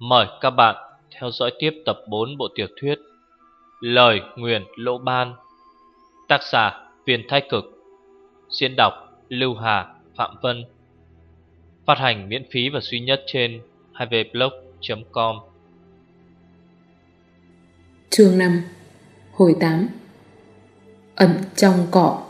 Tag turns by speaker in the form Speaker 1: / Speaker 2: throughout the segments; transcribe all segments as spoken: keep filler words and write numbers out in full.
Speaker 1: Mời các bạn theo dõi tiếp tập bốn bộ tiểu thuyết Lời Nguyền Lỗ Ban. Tác giả Viên Thái Cực. Diễn đọc Lưu Hà, Phạm Vân. Phát hành miễn phí và duy nhất trên hai v blog chấm com.
Speaker 2: Chương năm. Hồi tám. Ẩn trong cỏ.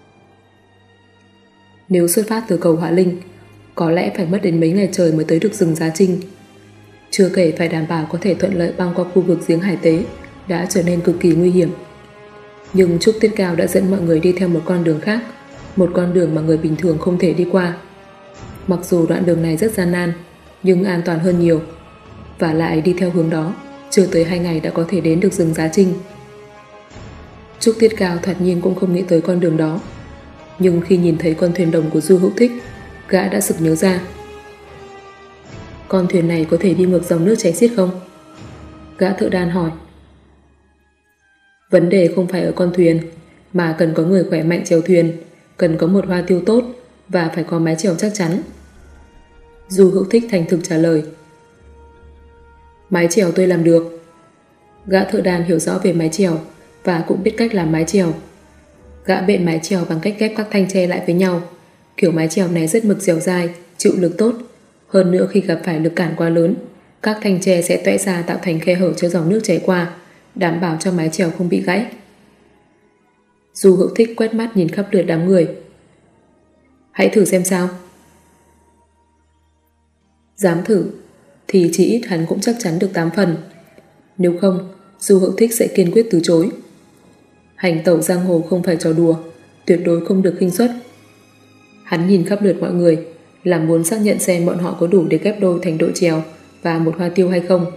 Speaker 2: Nếu xuất phát từ cầu Hỏa Linh, có lẽ phải mất đến mấy ngày trời mới tới được rừng Giá Trinh. Chưa kể phải đảm bảo có thể thuận lợi băng qua khu vực giếng hải tế đã trở nên cực kỳ nguy hiểm. Nhưng Trúc Tiết Cao đã dẫn mọi người đi theo một con đường khác, một con đường mà người bình thường không thể đi qua. Mặc dù đoạn đường này rất gian nan, nhưng an toàn hơn nhiều. Và lại đi theo hướng đó, chưa tới hai ngày đã có thể đến được rừng Giá Trinh. Trúc Tiết Cao thoạt nhiên cũng không nghĩ tới con đường đó. Nhưng khi nhìn thấy con thuyền đồng của Du Hữu Thích, gã đã sực nhớ ra. Con thuyền này có thể đi ngược dòng nước chảy xiết không? Gã thợ đan hỏi. Vấn đề không phải ở con thuyền, mà cần có người khỏe mạnh chèo thuyền, cần có một hoa tiêu tốt và phải có mái chèo chắc chắn. Du Hữu Thích thành thực trả lời. Mái chèo tôi làm được. Gã thợ đan hiểu rõ về mái chèo và cũng biết cách làm mái chèo. Gã bện mái chèo bằng cách ghép các thanh tre lại với nhau. Kiểu mái chèo này rất mực dẻo dai, chịu lực tốt. Hơn nữa khi gặp phải lực cản quá lớn, các thanh tre sẽ tuẽ ra tạo thành khe hở cho dòng nước chảy qua, đảm bảo cho mái chèo không bị gãy. Du Hữu Thích quét mắt nhìn khắp lượt đám người. Hãy thử xem sao. Dám thử thì chỉ ít hắn cũng chắc chắn được tám phần. Nếu không, Du Hữu Thích sẽ kiên quyết từ chối. Hành tẩu giang hồ không phải trò đùa, tuyệt đối không được khinh suất. Hắn nhìn khắp lượt mọi người, làm muốn xác nhận xem bọn họ có đủ để ghép đôi thành đội chèo và một hoa tiêu hay không.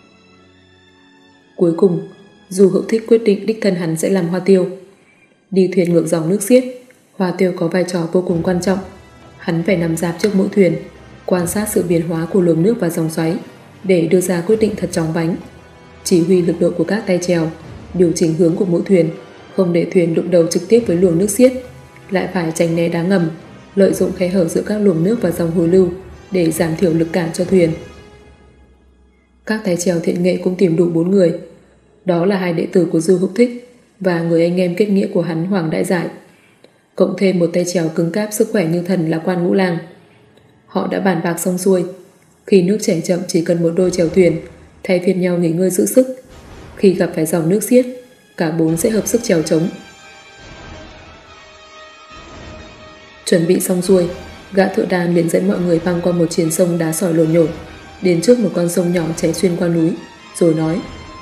Speaker 2: Cuối cùng, Du Hữu Thích quyết định đích thân hắn sẽ làm hoa tiêu. Đi thuyền ngược dòng nước xiết, hoa tiêu có vai trò vô cùng quan trọng. Hắn phải nằm rạp trước mũi thuyền, quan sát sự biến hóa của luồng nước và dòng xoáy để đưa ra quyết định thật chóng vánh, chỉ huy lực độ của các tay chèo, điều chỉnh hướng của mũi thuyền, không để thuyền đụng đầu trực tiếp với luồng nước xiết, lại phải tránh né đá ngầm, lợi dụng khe hở giữa các luồng nước và dòng hồi lưu để giảm thiểu lực cản cho thuyền. Các tay chèo thiện nghệ cũng tìm đủ bốn người. Đó là hai đệ tử của Du Hữu Thích và người anh em kết nghĩa của hắn Hoàng Đại Giải. Cộng thêm một tay chèo cứng cáp sức khỏe như thần là Quan Ngũ Lang. Họ đã bàn bạc xong xuôi. Khi nước chảy chậm chỉ cần một đôi chèo thuyền, thay phiên nhau nghỉ ngơi giữ sức. Khi gặp phải dòng nước xiết, cả bốn sẽ hợp sức chèo trống. Chuẩn bị xong xuôi, gã thợ đan liền dẫn mọi người băng qua một triền sông đá sỏi lồi nhồi, đến trước một con sông nhỏ chảy xuyên qua núi, rồi nói: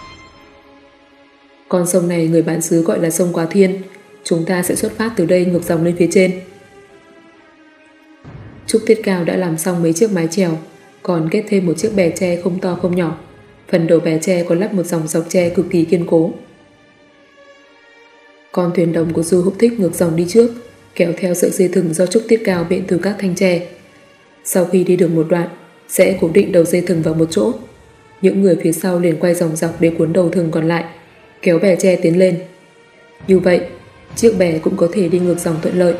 Speaker 2: Con sông này người bản xứ gọi là sông Quá Thiên, chúng ta sẽ xuất phát từ đây ngược dòng lên phía trên. Trúc Tiết Cao đã làm xong mấy chiếc mái chèo, còn kết thêm một chiếc bè tre không to không nhỏ. Phần đầu bè tre có lắp một dòng dọc tre cực kỳ kiên cố. Con thuyền đồng của Du Hữu Thích ngược dòng đi trước, kéo theo sợi dây thừng do Trúc Tiết Cao bện từ các thanh tre. Sau khi đi được một đoạn, sẽ cố định đầu dây thừng vào một chỗ. Những người phía sau liền quay dòng dọc để cuốn đầu thừng còn lại, kéo bè tre tiến lên. Như vậy, chiếc bè cũng có thể đi ngược dòng thuận lợi.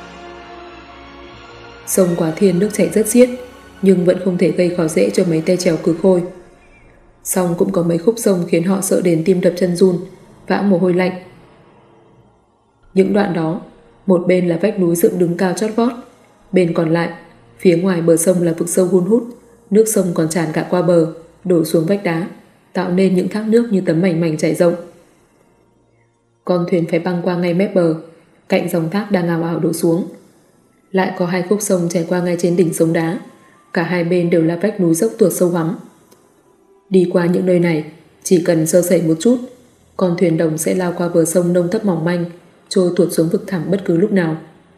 Speaker 2: Sông Quá Thiên nước chảy rất xiết, nhưng vẫn không thể gây khó dễ cho mấy tay chèo cừ khôi. Song cũng có mấy khúc sông khiến họ sợ đến tim đập chân run, vã mồ hôi lạnh. Những đoạn đó, một bên là vách núi dựng đứng cao chót vót, bên còn lại, phía ngoài bờ sông là vực sâu hun hút, nước sông còn tràn cả qua bờ, đổ xuống vách đá, tạo nên những thác nước như tấm mảnh mảnh chảy rộng. Con thuyền phải băng qua ngay mép bờ, cạnh dòng thác đang ào ào đổ xuống. Lại có hai khúc sông chảy qua ngay trên đỉnh sông đá, cả hai bên đều là vách núi dốc tuột sâu hoắm. Đi qua những nơi này, chỉ cần sơ sẩy một chút, con thuyền đồng sẽ lao qua bờ sông nông thấp mỏng manh, trôi tuột xuống vực thẳm bất cứ lúc nào.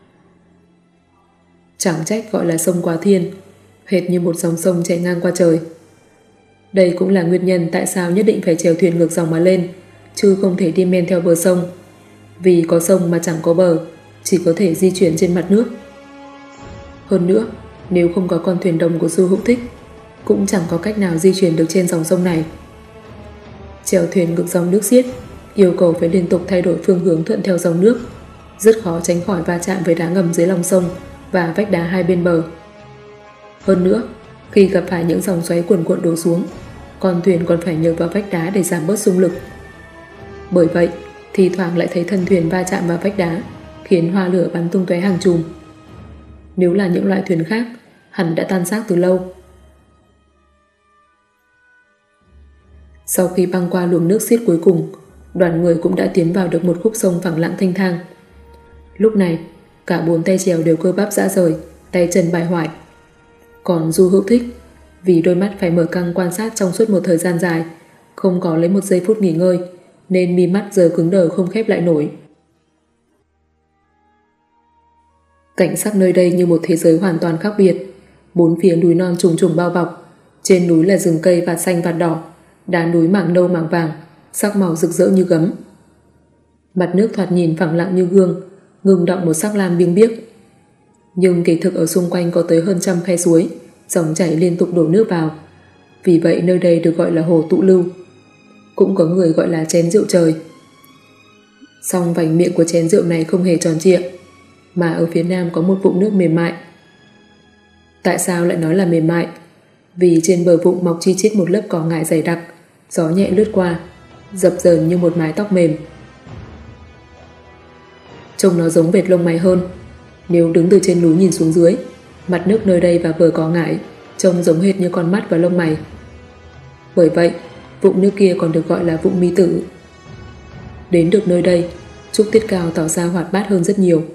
Speaker 2: Chẳng trách gọi là sông Quá Thiên, hệt như một dòng sông chạy ngang qua trời. Đây cũng là nguyên nhân tại sao nhất định phải chèo thuyền ngược dòng mà lên, chứ không thể đi men theo bờ sông. Vì có sông mà chẳng có bờ, chỉ có thể di chuyển trên mặt nước. Hơn nữa, nếu không có con thuyền đồng của Du Hữu Thích, cũng chẳng có cách nào di chuyển được trên dòng sông này. Chèo thuyền ngược dòng nước xiết yêu cầu phải liên tục thay đổi phương hướng thuận theo dòng nước, rất khó tránh khỏi va chạm với đá ngầm dưới lòng sông và vách đá hai bên bờ. Hơn nữa, khi gặp phải những dòng xoáy cuồn cuộn đổ xuống, con thuyền còn phải nhờ vào vách đá để giảm bớt xung lực. Bởi vậy, thì thoảng lại thấy thân thuyền va chạm vào vách đá, khiến hoa lửa bắn tung tóe hàng chùm. Nếu là những loại thuyền khác, hẳn đã tan xác từ lâu. Sau khi băng qua luồng nước xiết cuối cùng, đoàn người cũng đã tiến vào được một khúc sông phẳng lặng thanh thang. Lúc này, cả bốn tay chèo đều cơ bắp rã rời, tay chân bại hoại. Còn Du Hữu Thích, vì đôi mắt phải mở căng quan sát trong suốt một thời gian dài, không có lấy một giây phút nghỉ ngơi, nên mi mắt giờ cứng đờ không khép lại nổi. Cảnh sắc nơi đây như một thế giới hoàn toàn khác biệt. Bốn phía núi non trùng trùng bao bọc, trên núi là rừng cây vạt xanh vạt đỏ, đá núi mảng nâu mảng vàng, sắc màu rực rỡ như gấm. Mặt nước thoạt nhìn phẳng lặng như gương, ngừng đọng một sắc lam biếng biếc. Nhưng kỳ thực ở xung quanh có tới hơn trăm khe suối, dòng chảy liên tục đổ nước vào. Vì vậy nơi đây được gọi là hồ tụ lưu. Cũng có người gọi là chén rượu trời. Song vành miệng của chén rượu này không hề tròn trịa, mà ở phía nam có một vũng nước mềm mại. Tại sao lại nói là mềm mại? Vì trên bờ vũng mọc chi chít một lớp cỏ ngải dày đặc, gió nhẹ lướt qua, dập dờn như một mái tóc mềm. Trông nó giống vệt lông mày hơn. Nếu đứng từ trên núi nhìn xuống dưới, mặt nước nơi đây và bờ cỏ ngải trông giống hệt như con mắt và lông mày. Bởi vậy, vũng nước kia còn được gọi là vũng mi tử. Đến được nơi đây, Trúc Tiết Cao tỏ ra hoạt bát hơn rất nhiều.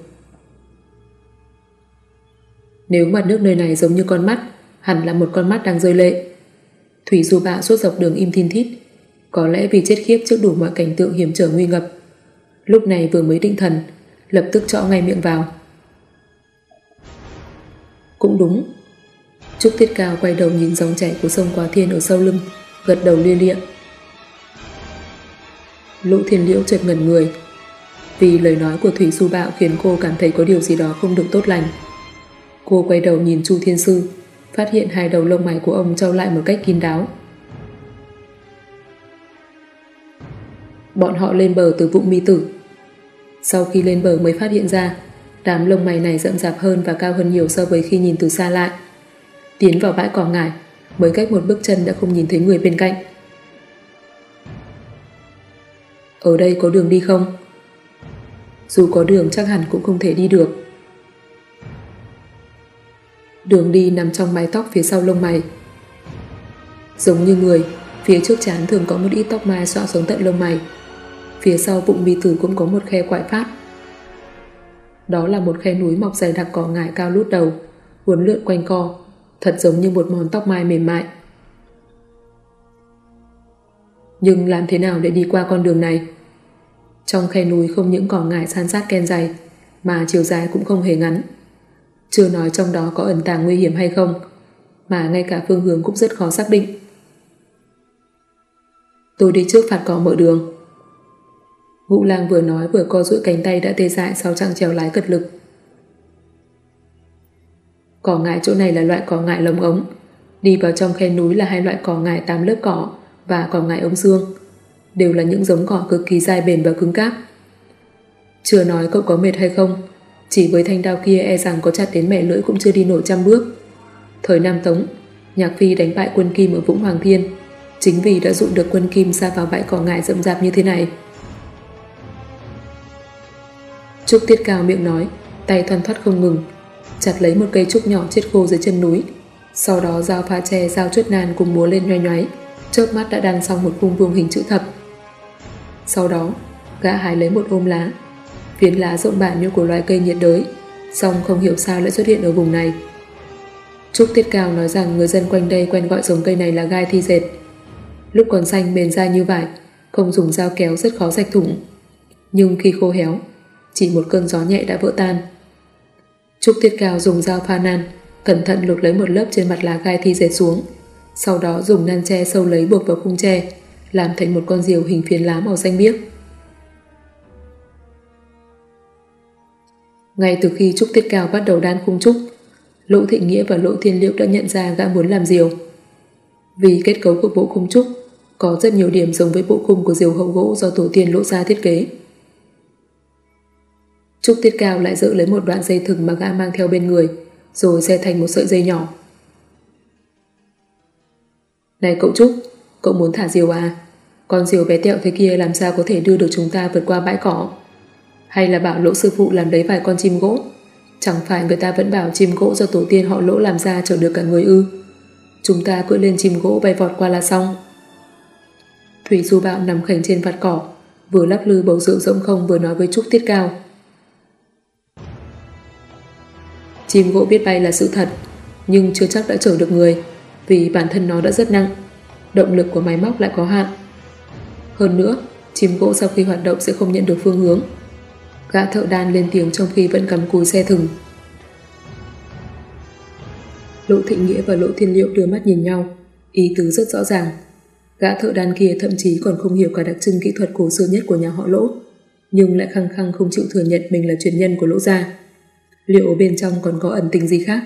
Speaker 2: Nếu mặt nước nơi này giống như con mắt, hẳn là một con mắt đang rơi lệ. Thủy Du Bạ suốt dọc đường im thin thít, có lẽ vì chết khiếp trước đủ mọi cảnh tượng hiểm trở nguy ngập. Lúc này vừa mới định thần, lập tức trọ ngay miệng vào. Cũng đúng. Trúc Tiết Cao quay đầu nhìn dòng chảy của sông Quá Thiên ở sau lưng, gật đầu lia lịa. Lỗ Thiên Liễu chợt ngẩn người, vì lời nói của Thủy Du Bạo khiến cô cảm thấy có điều gì đó không được tốt lành. Cô quay đầu nhìn Chu Thiên Sư, phát hiện hai đầu lông mày của ông trao lại một cách kín đáo. Bọn họ lên bờ từ vũng mi tử. Sau khi lên bờ mới phát hiện ra đám lông mày này rậm rạp hơn và cao hơn nhiều so với khi nhìn từ xa lại. Tiến vào bãi cỏ ngải, mới cách một bước chân đã không nhìn thấy người bên cạnh. Ở đây có đường đi không? Dù có đường chắc hẳn cũng không thể đi được. Đường đi nằm trong mái tóc phía sau lông mày. Giống như người, phía trước trán thường có một ít tóc mai xõa xuống tận lông mày. Phía sau bụng mi tử cũng có một khe quại phát. Đó là một khe núi mọc dày đặc cỏ ngải cao lút đầu, uốn lượn quanh co, thật giống như một món tóc mai mềm mại. Nhưng làm thế nào để đi qua con đường này? Trong khe núi không những cỏ ngải san sát ken dày, mà chiều dài cũng không hề ngắn. Chưa nói trong đó có ẩn tàng nguy hiểm hay không, mà ngay cả phương hướng cũng rất khó xác định. Tôi đi trước phạt cỏ mở đường. Ngũ Lang vừa nói vừa co duỗi cánh tay đã tê dại sau chặng trèo lái cật lực. Cỏ ngải chỗ này là loại cỏ ngải lồng ống. Đi vào trong khe núi là hai loại cỏ ngải tám lớp cỏ và cỏ ngải ống xương. Đều là những giống cỏ cực kỳ dai bền và cứng cáp. Chưa nói cậu có mệt hay không, chỉ với thanh đao kia e rằng có chặt đến mẻ lưỡi cũng chưa đi nổi trăm bước. Thời Nam Tống, Nhạc Phi đánh bại quân Kim ở Vũng Hoàng Thiên, chính vì đã dụ được quân Kim ra vào bãi cỏ ngải rậm rạp như thế này. Trúc Tiết Cao miệng nói, tay thoăn thoắt không ngừng, chặt lấy một cây trúc nhỏ chết khô dưới chân núi. Sau đó dao pha tre, dao chuốt nan cùng múa lên nhoay nhoáy, chớp mắt đã đan xong một khung vuông hình chữ thập. Sau đó, gã hái lấy một ôm lá. Phiến lá rộng bản như của loài cây nhiệt đới, song không hiểu sao lại xuất hiện ở vùng này. Trúc Tiết Cao nói rằng người dân quanh đây quen gọi giống cây này là gai thi dệt. Lúc còn xanh mềm dai như vải, không dùng dao kéo rất khó rạch thủng. Nhưng khi khô héo, chỉ một cơn gió nhẹ đã vỡ tan. Trúc Tiết Cao dùng dao pha nan, cẩn thận lột lấy một lớp trên mặt lá gai thi dệt xuống, sau đó dùng nan tre sâu lấy buộc vào khung tre, làm thành một con diều hình phiến lá màu xanh biếc. Ngay từ khi Trúc Tiết Cao bắt đầu đan khung trúc, Lỗ Thị Nghĩa và Lỗ Thiên Liễu đã nhận ra gã muốn làm diều. Vì kết cấu của bộ khung trúc có rất nhiều điểm giống với bộ khung của diều hậu gỗ do tổ tiên Lỗ gia thiết kế. Trúc Tiết Cao lại dỡ lấy một đoạn dây thừng mà gã mang theo bên người, rồi xe thành một sợi dây nhỏ. Này cậu Trúc, cậu muốn thả diều à? Con diều bé tẹo thế kia làm sao có thể đưa được chúng ta vượt qua bãi cỏ? Hay là bảo Lỗ sư phụ làm đấy vài con chim gỗ? Chẳng phải người ta vẫn bảo chim gỗ do tổ tiên họ Lỗ làm ra chở được cả người ư? Chúng ta cưỡi lên chim gỗ bay vọt qua là xong. Thủy Du Bạo nằm khềnh trên vạt cỏ, vừa lắc lư bầu rượu rỗng không vừa nói với Trúc Tiết Cao. Chim gỗ biết bay là sự thật, nhưng chưa chắc đã chở được người, vì bản thân nó đã rất nặng. Động lực của máy móc lại có hạn. Hơn nữa, chim gỗ sau khi hoạt động sẽ không nhận được phương hướng. Gã thợ đan lên tiếng trong khi vẫn cắm cúi xe thừng. Lỗ Thịnh Nghĩa và Lỗ Thiên Liệu đưa mắt nhìn nhau, ý tứ rất rõ ràng. Gã thợ đan kia thậm chí còn không hiểu cả đặc trưng kỹ thuật cổ xưa nhất của nhà họ Lỗ, nhưng lại khăng khăng không chịu thừa nhận mình là truyền nhân của Lỗ gia. Liệu bên trong còn có ẩn tình gì khác?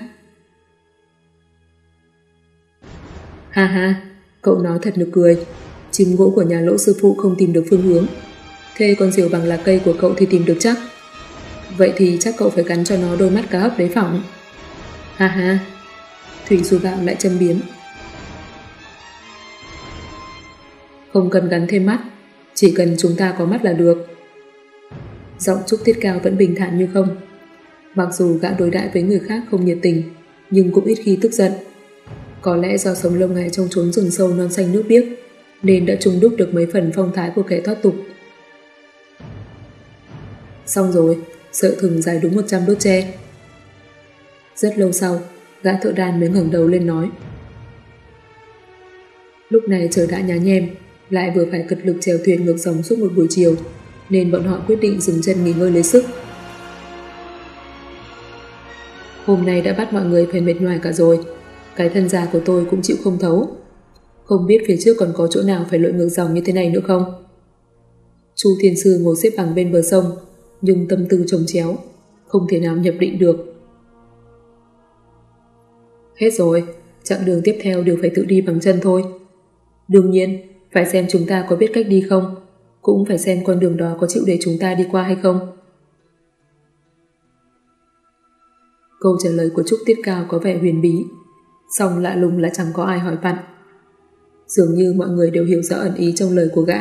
Speaker 2: Ha ha, cậu nói thật nực cười. Chim gỗ của nhà Lỗ sư phụ không tìm được phương hướng, thế con diều bằng lá cây của cậu thì tìm được chắc. Vậy thì chắc cậu phải gắn cho nó đôi mắt cá hấp đấy phỏng. Ha ha. Thủy Du Bạo lại châm biếm. Không cần gắn thêm mắt, chỉ cần chúng ta có mắt là được. Giọng Trúc Tiết Cao vẫn bình thản như không. Mặc dù gã đối đãi với người khác không nhiệt tình, nhưng cũng ít khi tức giận. Có lẽ do sống lâu ngày trong chốn rừng sâu non xanh nước biếc, nên đã trùng đúc được mấy phần phong thái của kẻ thoát tục. Xong rồi, sợi thừng dài đúng một trăm đốt tre. Rất lâu sau, gã thợ đan mới ngẩng đầu lên nói. Lúc này trời đã nhá nhem, lại vừa phải cật lực chèo thuyền ngược dòng suốt một buổi chiều, nên bọn họ quyết định dừng chân nghỉ ngơi lấy sức. Hôm nay đã bắt mọi người phải mệt nhoài cả rồi, cái thân già của tôi cũng chịu không thấu. Không biết phía trước còn có chỗ nào phải lội ngược dòng như thế này nữa không? Chu Thiên Sư ngồi xếp bằng bên bờ sông, nhưng tâm tư chồng chéo, không thể nào nhập định được. Hết rồi, chặng đường tiếp theo đều phải tự đi bằng chân thôi. Đương nhiên, phải xem chúng ta có biết cách đi không, cũng phải xem con đường đó có chịu để chúng ta đi qua hay không. Câu trả lời của Trúc Tiết Cao có vẻ huyền bí, song lạ lùng là chẳng có ai hỏi vặn. Dường như mọi người đều hiểu rõ ẩn ý trong lời của gã.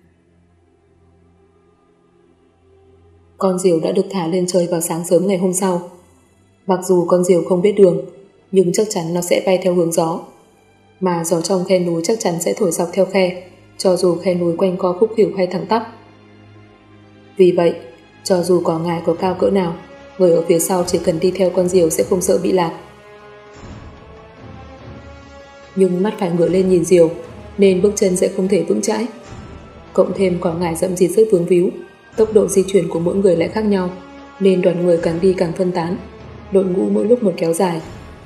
Speaker 2: Con diều đã được thả lên trời vào sáng sớm ngày hôm sau. Mặc dù con diều không biết đường, nhưng chắc chắn nó sẽ bay theo hướng gió. Mà gió trong khe núi chắc chắn sẽ thổi dọc theo khe, cho dù khe núi quanh co khúc khuỷu hay thẳng tắp. Vì vậy, cho dù cỏ ngải có cao cỡ nào, người ở phía sau chỉ cần đi theo con diều sẽ không sợ bị lạc. Nhưng mắt phải ngửa lên nhìn diều, nên bước chân sẽ không thể vững chãi. Cộng thêm cỏ ngải rậm rịt rất vướng víu, tốc độ di chuyển của mỗi người lại khác nhau, nên đoàn người càng đi càng phân tán, đội ngũ mỗi lúc một kéo dài.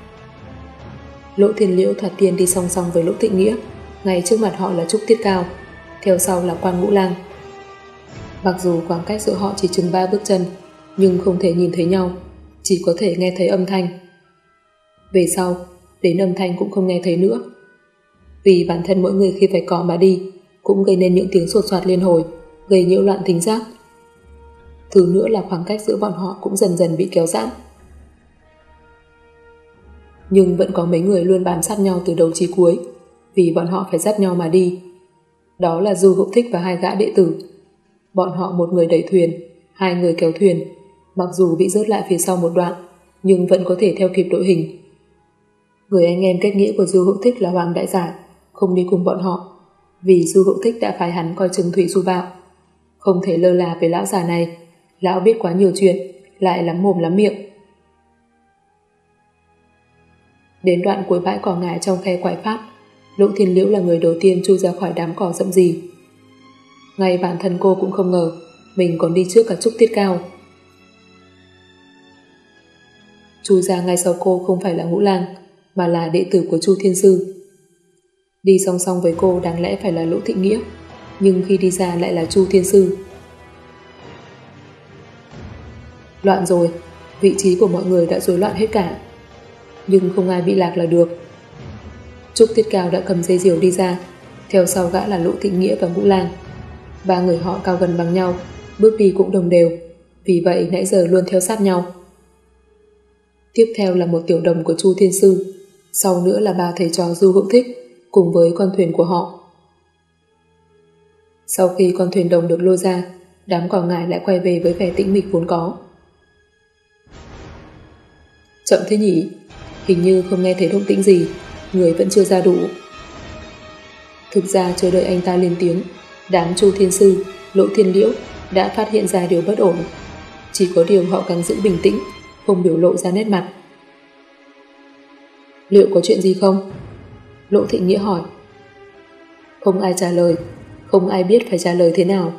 Speaker 2: Lỗ Thiên Liễu thoạt tiên đi song song với Lỗ Thịnh Nghĩa, ngay trước mặt họ là Trúc Tiết Cao, theo sau là Quan Ngũ Lang. Mặc dù khoảng cách giữa họ chỉ chừng ba bước chân, nhưng không thể nhìn thấy nhau, chỉ có thể nghe thấy âm thanh. Về sau, đến âm thanh cũng không nghe thấy nữa. Vì bản thân mỗi người khi phải cọ mà đi, cũng gây nên những tiếng sột soạt liên hồi, gây nhiễu loạn thính giác. Thứ nữa là khoảng cách giữa bọn họ cũng dần dần bị kéo giãn. Nhưng vẫn có mấy người luôn bám sát nhau từ đầu chí cuối, vì bọn họ phải dắt nhau mà đi. Đó là Du Hữu Thích và hai gã đệ tử. Bọn họ một người đẩy thuyền, hai người kéo thuyền, mặc dù bị rớt lại phía sau một đoạn, nhưng vẫn có thể theo kịp đội hình. Người anh em kết nghĩa của Du Hữu Thích là Hoàng Đại Giải, không đi cùng bọn họ, vì Du Hữu Thích đã phái hắn coi chừng Thủy Du Bạo. Không thể lơ là với lão già này, lão biết quá nhiều chuyện, lại lắm mồm lắm miệng. Đến đoạn cuối bãi cỏ ngải trong khe quải phát, Lỗ Thiên Liễu là người đầu tiên chui ra khỏi đám cỏ rậm rì. Ngay bản thân cô cũng không ngờ mình còn đi trước cả Trúc Tiết Cao. Chui ra ngay sau cô không phải là Ngũ Lang, mà là đệ tử của Chu Thiên Sư. Đi song song với cô đáng lẽ phải là Lỗ Thịnh Nghĩa, nhưng khi đi ra lại là Chu Thiên Sư. Loạn rồi, vị trí của mọi người đã rối loạn hết cả. Nhưng không ai bị lạc là được. Trúc Tiết Cao đã cầm dây diều đi ra, theo sau gã là Lỗ Thịnh Nghĩa và Ngũ Lang. Ba người họ cao gần bằng nhau, bước đi cũng đồng đều, vì vậy nãy giờ luôn theo sát nhau. Tiếp theo là một tiểu đồng của Chu Thiên Sư, sau nữa là ba thầy trò Du Hữu Thích cùng với con thuyền của họ. Sau khi con thuyền đồng được lôi ra, đám cỏ ngải lại quay về với vẻ tĩnh mịch vốn có. Chậm thế nhỉ? Hình như không nghe thấy động tĩnh gì, người vẫn chưa ra đủ. Thực ra chờ đợi anh ta lên tiếng, đám Chu Thiên Sư, Lộ Thiên Liễu đã phát hiện ra điều bất ổn. Chỉ có điều họ càng giữ bình tĩnh, không biểu lộ ra nét mặt. Liệu có chuyện gì không? Lộ Thịnh Nghĩa hỏi. Không ai trả lời, không ai biết phải trả lời thế nào.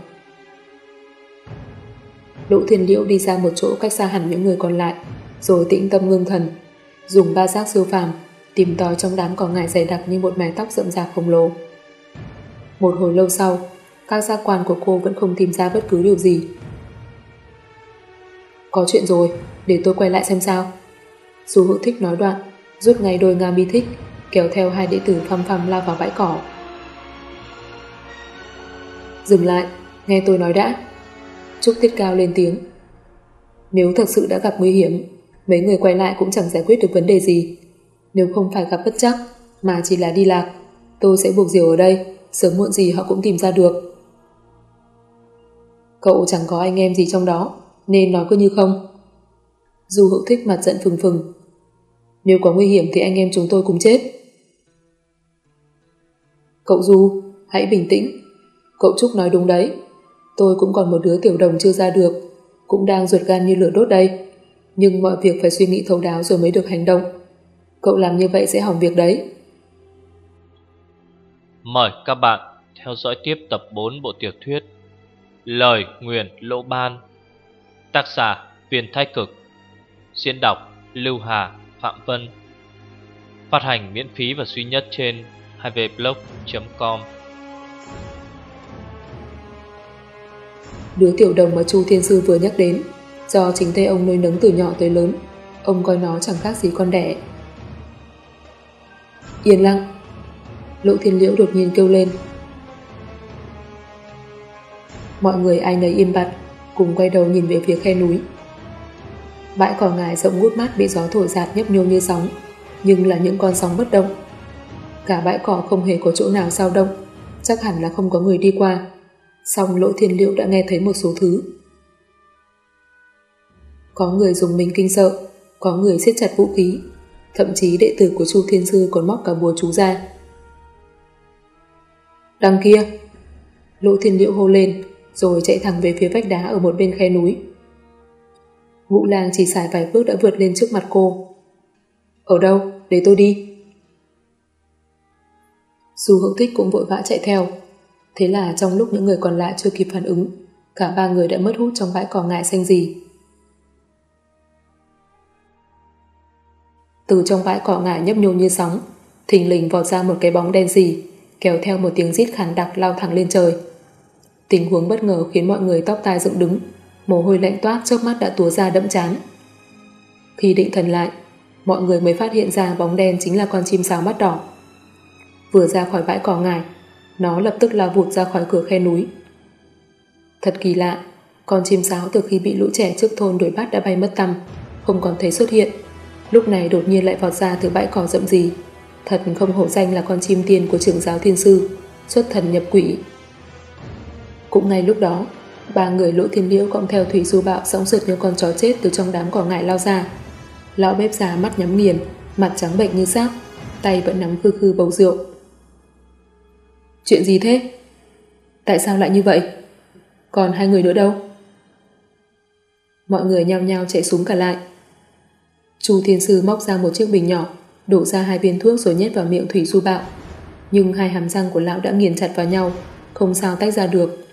Speaker 2: Lộ Thiên Liễu đi ra một chỗ cách xa hẳn những người còn lại, rồi tĩnh tâm ngưng thần, dùng ba giác siêu phàm tìm tòi trong đám cỏ ngải dày đặc như một mái tóc rậm rạp khổng lồ. Một hồi lâu sau, các giác quan của cô vẫn không tìm ra bất cứ điều gì. Có chuyện rồi, để tôi quay lại xem sao. Du Hữu Thích nói đoạn, rút ngay đôi nga mi thích, kéo theo hai đệ tử phăm phăm lao vào bãi cỏ. Dừng lại, nghe tôi nói đã. Trúc Tiết Cao lên tiếng. Nếu thật sự đã gặp nguy hiểm, mấy người quay lại cũng chẳng giải quyết được vấn đề gì. Nếu không phải gặp bất trắc, mà chỉ là đi lạc, tôi sẽ buộc diều ở đây, sớm muộn gì họ cũng tìm ra được. Cậu chẳng có anh em gì trong đó, nên nói cứ như không. Du Hữu Thích mặt giận phừng phừng. Nếu có nguy hiểm thì anh em chúng tôi cùng chết. Cậu Du, hãy bình tĩnh. Cậu Trúc nói đúng đấy. Tôi cũng còn một đứa tiểu đồng chưa ra được, cũng đang ruột gan như lửa đốt đây. Nhưng mọi việc phải suy nghĩ thấu đáo rồi mới được hành động. Cậu làm như vậy sẽ hỏng việc đấy.
Speaker 1: Mời các bạn theo dõi tiếp tập bốn bộ tiểu thuyết Lời Nguyền Lỗ Ban. Tác giả Viên Thái Cực. Diễn đọc Lưu Hà, Phạm Vân. Phát hành miễn phí và duy nhất trên hai v blog chấm com.
Speaker 2: Đứa tiểu đồng mà Chu Thiên Sư vừa nhắc đến, do chính tay ông nuôi nấng từ nhỏ tới lớn, ông coi nó chẳng khác gì con đẻ. Yên lặng. Lộ Thiên Liễu đột nhiên kêu lên. Mọi người ai nấy im bặt, cùng quay đầu nhìn về phía khe núi. Bãi cỏ ngải rộng ngút mắt bị gió thổi giạt nhấp nhô như sóng, nhưng là những con sóng bất động. Cả bãi cỏ không hề có chỗ nào dao động, chắc hẳn là không có người đi qua. Song Lộ Thiên Liễu đã nghe thấy một số thứ. Có người dùng mình kinh sợ, có người siết chặt vũ khí, thậm chí đệ tử của Chu Thiên Sư còn móc cả bùa chú ra. Đằng kia! Lộ Thiên Liễu hô lên, rồi chạy thẳng về phía vách đá ở một bên khe núi. Ngũ Lang chỉ xài vài bước đã vượt lên trước mặt cô. Ở đâu? Để tôi đi. Du Hữu Thích cũng vội vã chạy theo. Thế là trong lúc những người còn lại chưa kịp phản ứng, cả ba người đã mất hút trong bãi cỏ ngải xanh gì. Từ trong bãi cỏ ngải nhấp nhô như sóng, thình lình vọt ra một cái bóng đen xì, kéo theo một tiếng rít khàn đặc lao thẳng lên trời. Tình huống bất ngờ khiến mọi người tóc tai dựng đứng, mồ hôi lạnh toát chớp mắt đã túa ra đẫm trán. Khi định thần lại, mọi người mới phát hiện ra bóng đen chính là con chim sáo mắt đỏ. Vừa ra khỏi bãi cỏ ngải, nó lập tức lao vụt ra khỏi cửa khe núi. Thật kỳ lạ, con chim sáo từ khi bị lũ trẻ trước thôn đuổi bắt đã bay mất tăm, không còn thấy xuất hiện. Lúc này đột nhiên lại vọt ra từ bãi cỏ rậm rì. Thật không hổ danh là con chim tiên của trưởng giáo thiên sư, xuất thần nhập quỷ. Cũng ngay lúc đó, ba người Lộ Thiên Liễu cộng theo Thủy Du Bạo sóng sượt như con chó chết từ trong đám cỏ ngải lao ra. Lão bếp già mắt nhắm nghiền, mặt trắng bệnh như sáp, tay vẫn nắm khư khư bầu rượu. Chuyện gì thế? Tại sao lại như vậy? Còn hai người nữa đâu? Mọi người nhao nhao chạy súng cả lại. Chu Thiên Sư móc ra một chiếc bình nhỏ, đổ ra hai viên thuốc rồi nhét vào miệng Thủy Du Bạo. Nhưng hai hàm răng của lão đã nghiền chặt vào nhau, không sao tách ra được.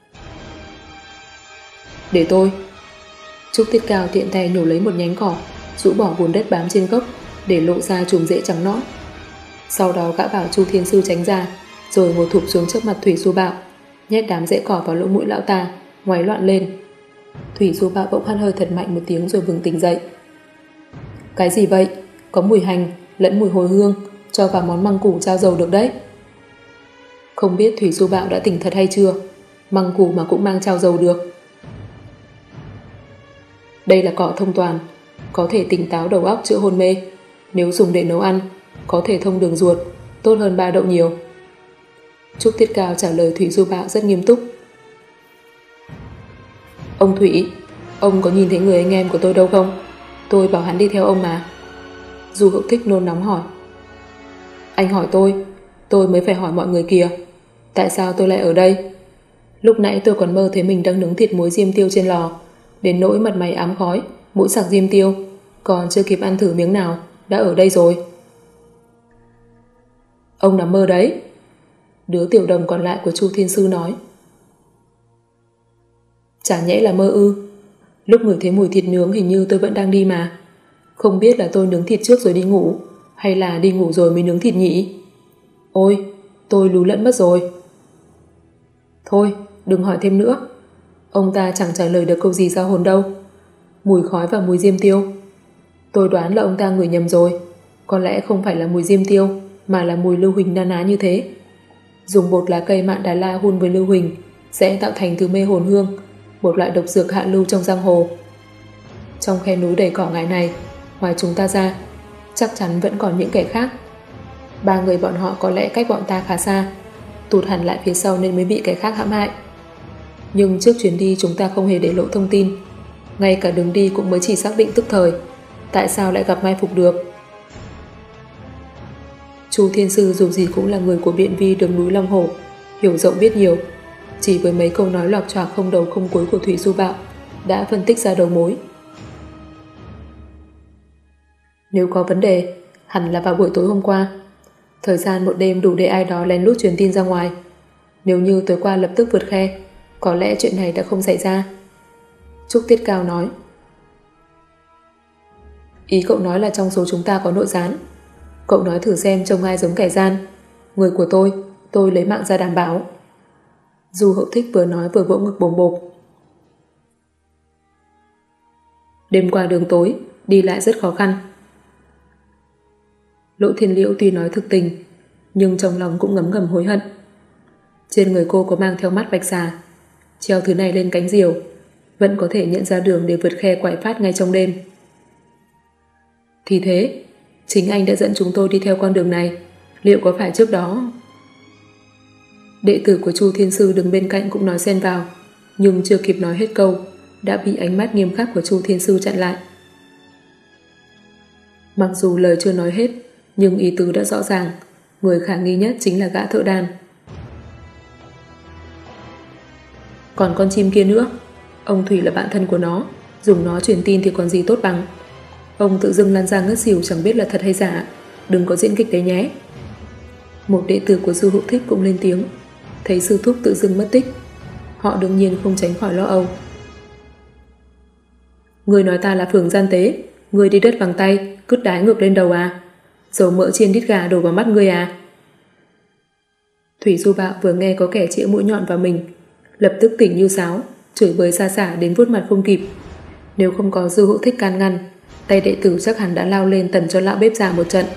Speaker 2: Để tôi. Trúc Tiết Cao tiện tay nhổ lấy một nhánh cỏ, rũ bỏ bùn đất bám trên gốc, để lộ ra chùm rễ trắng nõn. Sau đó gã bảo Chu Thiên Sư tránh ra, rồi ngồi thụp xuống trước mặt Thủy Du Bạo, nhét đám rễ cỏ vào lỗ mũi lão ta, ngoáy loạn lên. Thủy Du Bạo bỗng hắt hơi thật mạnh một tiếng rồi bừng tỉnh dậy. Cái gì vậy? Có mùi hành, lẫn mùi hồi hương, cho vào món măng củ trao dầu được đấy. Không biết Thủy Du Bạo đã tỉnh thật hay chưa? Măng củ mà cũng mang trao dầu được. Đây là cỏ thông toàn, có thể tỉnh táo đầu óc chữa hôn mê. Nếu dùng để nấu ăn, có thể thông đường ruột, tốt hơn ba đậu nhiều. Trúc Tiết Cao trả lời Thủy Du Bạo rất nghiêm túc. Ông Thủy, ông có nhìn thấy người anh em của tôi đâu không? Tôi bảo hắn đi theo ông mà. Du Hữu Thích nôn nóng hỏi. Anh hỏi tôi, tôi mới phải hỏi mọi người kìa. Tại sao tôi lại ở đây? Lúc nãy tôi còn mơ thấy mình đang nướng thịt muối diêm tiêu trên lò, đến nỗi mặt mày ám khói, mũi sặc diêm tiêu, còn chưa kịp ăn thử miếng nào đã ở đây rồi. Ông nằm mơ đấy. Đứa tiểu đồng còn lại của Chu Thiên Sư nói. Chả nhẽ là mơ ư? Lúc ngửi thấy mùi thịt nướng hình như tôi vẫn đang đi mà. Không biết là tôi nướng thịt trước rồi đi ngủ, hay là đi ngủ rồi mới nướng thịt nhỉ? Ôi, tôi lú lẫn mất rồi. Thôi, đừng hỏi thêm nữa. Ông ta chẳng trả lời được câu gì ra hồn đâu. Mùi khói và mùi diêm tiêu. Tôi đoán là ông ta ngửi nhầm rồi. Có lẽ không phải là mùi diêm tiêu, mà là mùi lưu huỳnh na ná như thế. Dùng bột lá cây mạn Đà La hun với lưu huỳnh sẽ tạo thành thứ mê hồn hương, một loại độc dược hạ lưu trong giang hồ. Trong khe núi đầy cỏ ngải này, ngoài chúng ta ra, chắc chắn vẫn còn những kẻ khác. Ba người bọn họ có lẽ cách bọn ta khá xa, tụt hẳn lại phía sau nên mới bị kẻ khác hãm hại. Nhưng trước chuyến đi chúng ta không hề để lộ thông tin. Ngay cả đường đi cũng mới chỉ xác định tức thời. Tại sao lại gặp mai phục được? Chu Thiên Sư dù gì cũng là người của biện vi đường núi Long Hổ, hiểu rộng biết nhiều. Chỉ với mấy câu nói lọc choạc không đầu không cuối của Thủy Du Bạo đã phân tích ra đầu mối. Nếu có vấn đề, hẳn là vào buổi tối hôm qua. Thời gian một đêm đủ để ai đó lén lút truyền tin ra ngoài. Nếu như tối qua lập tức vượt khe, có lẽ chuyện này đã không xảy ra. Trúc Tiết Cao nói. Ý cậu nói là trong số chúng ta có nội gián. Cậu nói thử xem trông ai giống kẻ gian. Người của tôi, tôi lấy mạng ra đảm bảo. Du Hữu Thích vừa nói vừa vỗ ngực bồm bộp. Đêm qua đường tối, đi lại rất khó khăn. Lỗ Thiên Liễu tuy nói thực tình, nhưng trong lòng cũng ngấm ngầm hối hận. Trên người cô có mang theo mắt bạch xà, treo thứ này lên cánh diều, vẫn có thể nhận ra đường để vượt khe quải phát ngay trong đêm. Thì thế, chính anh đã dẫn chúng tôi đi theo con đường này, liệu có phải trước đó... Đệ tử của Chu Thiên Sư đứng bên cạnh cũng nói xen vào, nhưng chưa kịp nói hết câu, đã bị ánh mắt nghiêm khắc của Chu Thiên Sư chặn lại. Mặc dù lời chưa nói hết, nhưng ý tứ đã rõ ràng, người khả nghi nhất chính là gã thợ đàn. Còn con chim kia nữa, ông Thủy là bạn thân của nó, dùng nó truyền tin thì còn gì tốt bằng. Ông tự dưng lăn ra ngất xỉu chẳng biết là thật hay giả, đừng có diễn kịch đấy nhé. Một đệ tử của Du Hữu Thích cũng lên tiếng, thấy sư thúc tự dưng mất tích. Họ đương nhiên không tránh khỏi lo âu. Người nói ta là phường gian tế, người đi đất bằng tay, cứt đái ngược lên đầu à? Dầu mỡ chiên đít gà đổ vào mắt người à? Thủy Du Bạo vừa nghe có kẻ chĩa mũi nhọn vào mình, lập tức tỉnh như sáo, chửi bới xa xả đến vuốt mặt không kịp. Nếu không có Du Hữu Thích can ngăn, tay đệ tử chắc hẳn đã lao lên tần cho lão bếp già một trận.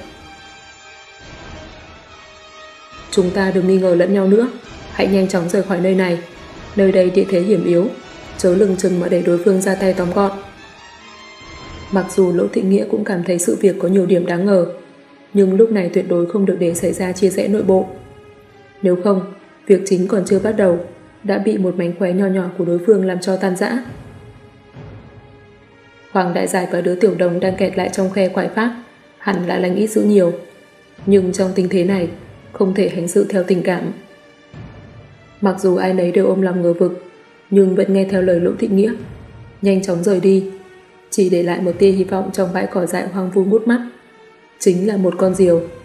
Speaker 2: Chúng ta đừng nghi ngờ lẫn nhau nữa, hãy nhanh chóng rời khỏi nơi này. Nơi đây địa thế hiểm yếu, chớ lừng chừng mà để đối phương ra tay tóm gọn. Mặc dù Lỗ Thị Nghĩa cũng cảm thấy sự việc có nhiều điểm đáng ngờ, nhưng lúc này tuyệt đối không được để xảy ra chia rẽ nội bộ. Nếu không, việc chính còn chưa bắt đầu, đã bị một mánh khóe nho nhỏ của đối phương làm cho tan rã. Hoàng Đại Giải và đứa tiểu đồng đang kẹt lại trong khe quải pháp, hẳn là lành ít dữ nhiều. Nhưng trong tình thế này, không thể hành sự theo tình cảm. Mặc dù ai nấy đều ôm lòng ngờ vực, nhưng vẫn nghe theo lời Lỗ Thị Nghĩa, nhanh chóng rời đi, chỉ để lại một tia hy vọng trong bãi cỏ dại hoang vu ngút mắt. Chính là một con diều